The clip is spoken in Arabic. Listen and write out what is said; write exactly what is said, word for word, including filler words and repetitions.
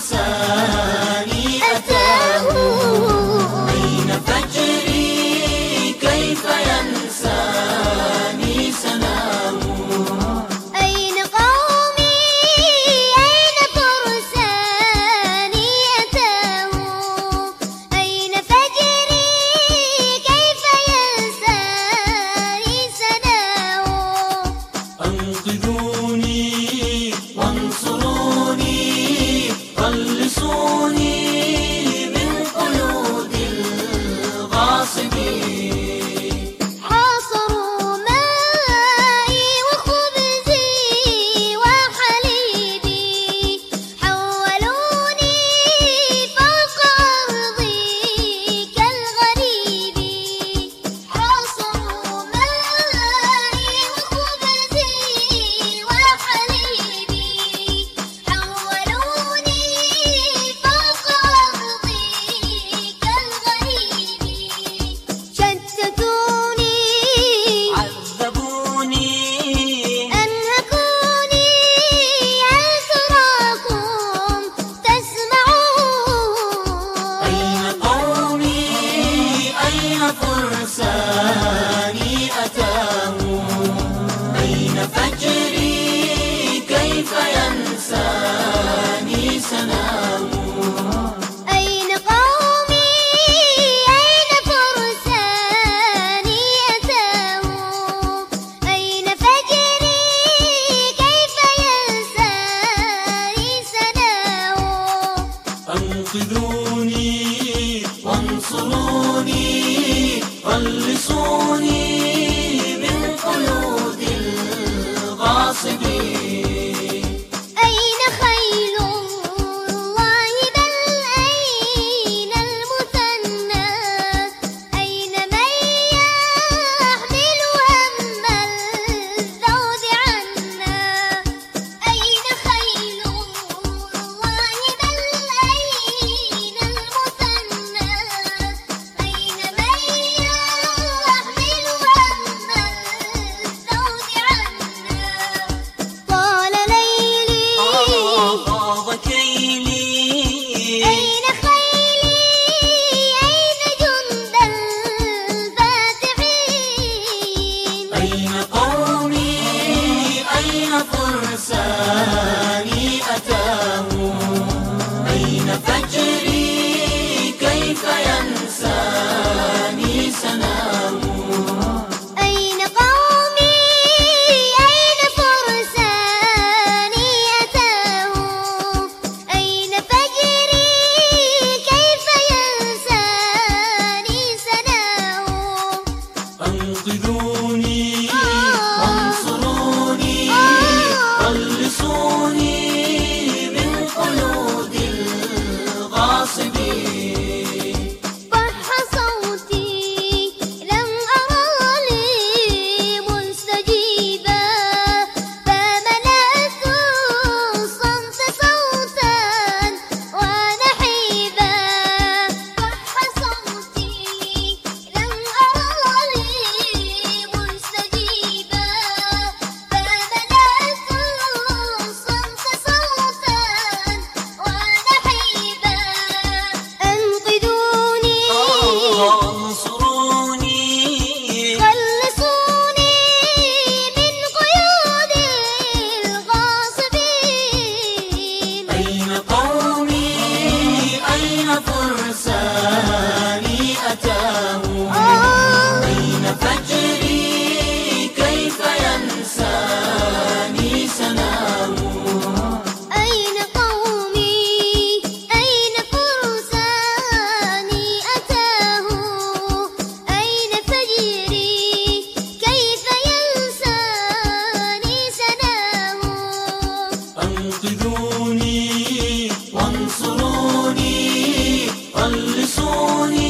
فرساني أتاه. أين فجري كيف ينساني سناه. أين قومي أين فرساني أتاه. أين فجري كيف ينساني سناه. أنقذوني وانصروني خلصوني من قيود الغاصبين. حاصروا مائي وخبزي وحليبي. حولوني فوق أرضي كالغريب. حاصروا مائي وخبزي وحليبي. حولوني فوق أرضي كالغريب. شتتوني عذبوني أنهكوني. هل تراكم تسمعون. أين قومي أين فرساني أتاه. أين فجري كيف ينساني سناه. أين قومي أين فرساني أتاه. أين فجري كيف ينساني سناه. أنقذوني وانصروني خلصوني من قيود الغاصبين. أين خيل الله بل أين المثنى. أين من يحمل هم الذود عنا. أين خيل الله بل أين المثنى. أين من يحمل هم الذود عنا. طال ليلي طاب كيلي أين خيلي أين جند الفاتحين. أين قومي أين فرساني أتاه. أين فجري كيف ينساني سناه. أين قومي أين فرساني أتاه. أين فجري كيف ينساني سناه. أنقذوني وانصروني خلصوني من قيود الغاصبين. صح صوتي لم أرى لي مستجيبا. فملأت الصمت صوتا ونحيبا. صح صوتي لم أرى لي مستجيبا. فملأت الصمت صوتا ونحيبا. أنقذوني وانصروني خلصوني من قيود الغاصبين. أين قومي أين فرساني أتاه. أين فجري كيف ينساني سناه. أين قومي أين فرساني أتاه. أين فجري كيف ينساني سناه. أنقذوني وانصروني خلصوني